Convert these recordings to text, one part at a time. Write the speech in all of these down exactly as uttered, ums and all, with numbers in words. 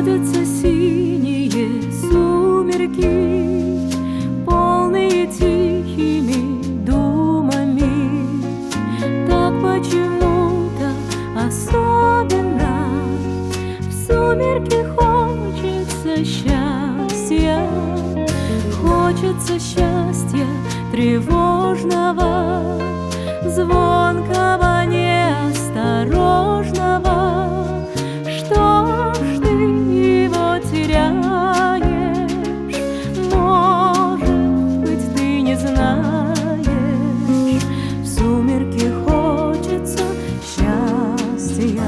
Сходятся синие сумерки, полные тихими думами. Так почему-то особенно в сумерки хочется счастья. Хочется счастья тревожного, звонкого, неосторожного. Что ж ты его теряешь? Может быть, ты не знаешь. В сумерки хочется счастья.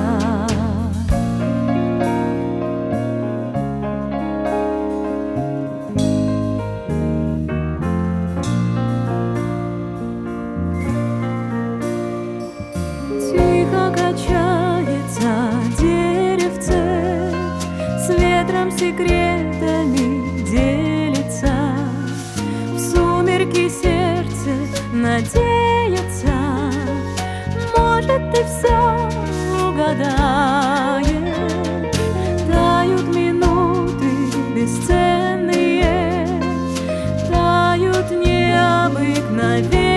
Тихо качается деревце, с ветром секретами делится. В сумерки сердце надеется, может, ты все угадаешь. Тают минуты бесценные, тают необыкновенные.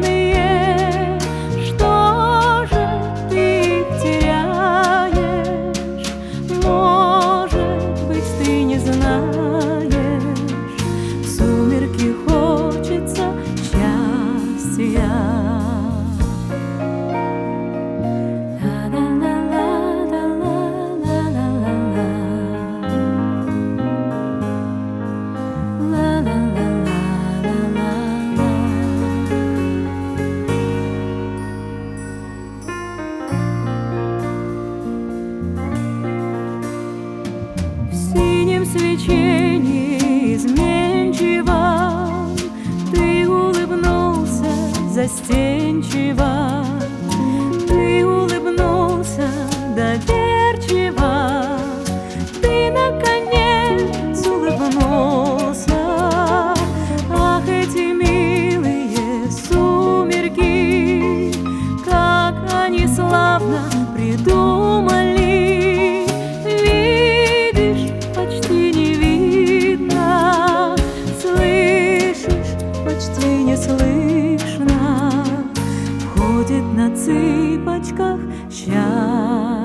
В свечении изменчиво ты улыбнулся застенчиво, ты улыбнулся доверчиво, ты наконец улыбнулся. Ах, эти милые сумерки, как они славно придумали. Почти неслышно входит на цыпочках счастье.